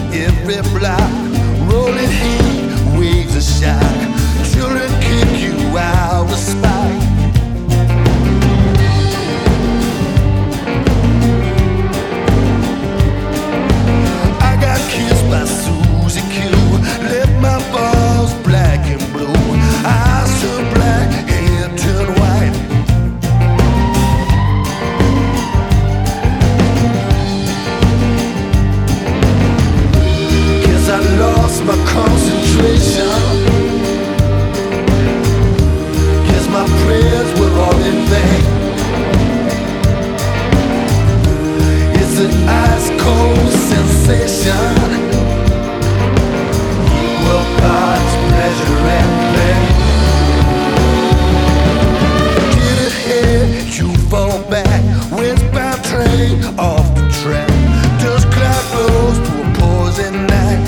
every block. Rolling heat, waves of shock. Children kick you out of spite. I got kissed by Susie Q. Left my balls black and blue. Eyes turn black, hair turn white. Guess I lost my concentration. Guess my prayers were all in vain. It's an ice cold sensation. Equal parts pleasure and pain. Get ahead, you fall back. Westbound train off the track. Dust cloud blows through a poison night.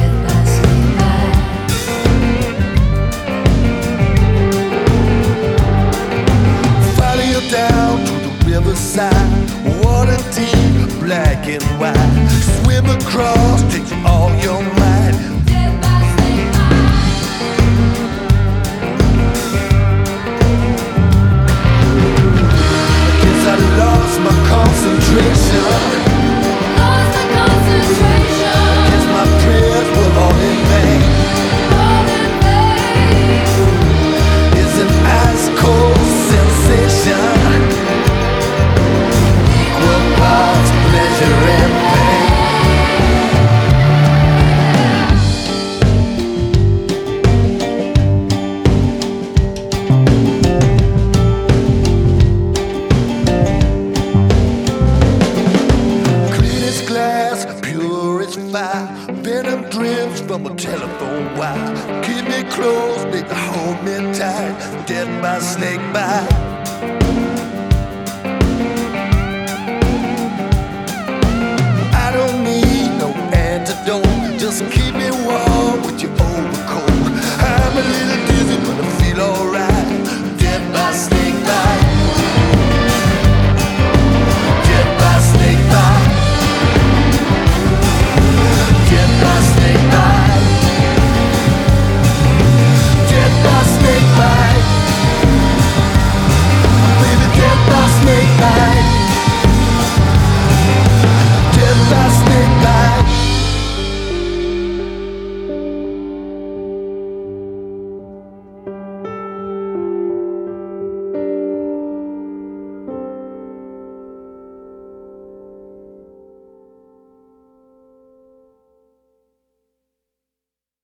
Follow you down to the riverside. Water deep, black and white. Swim across, takes all your might. Guess I lost my concentration. Guess my prayers were all in vain. It's an ice cold sensation. Equal parts pleasure and pain. Clean as glass, pure as fire. Venom drips from a telephone wire. Keep me close, baby, hold me tight. Death by snake bite.